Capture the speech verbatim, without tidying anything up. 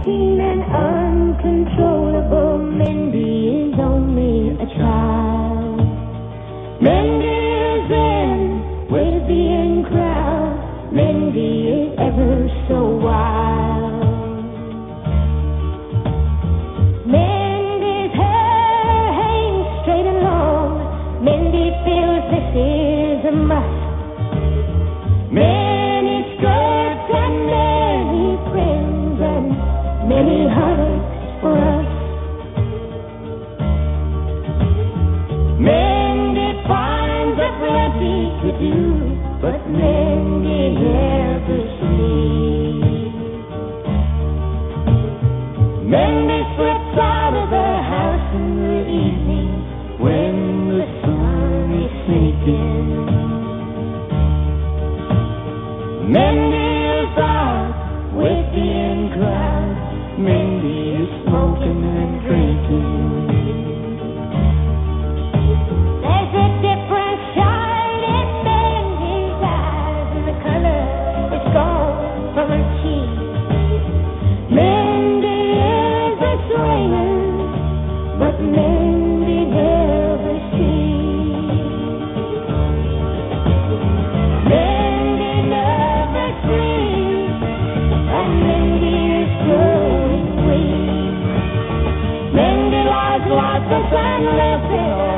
keen and uncontrollable. Mindy is only a child. Mindy is in with the in crowd. Mindy is ever so wild. Mindy's hair hangs straight and long. Mindy feels this is a must. Many skirts and many friends and many heartaches for us. Mindy finds a plenty to do, but Mindy never sleeps. Mindy slips out of the house in the evening when the sun is sinking. Mindy is out with the in crowd. Mindy is smoking and drinking. There's a different shine in Mindy's eyes, and the color is gone from her cheeks. Mindy is a swinger, but Mindy never sees. Mindy never sleeps, and Mindy is growing weak. Mindy lies lifeless and lives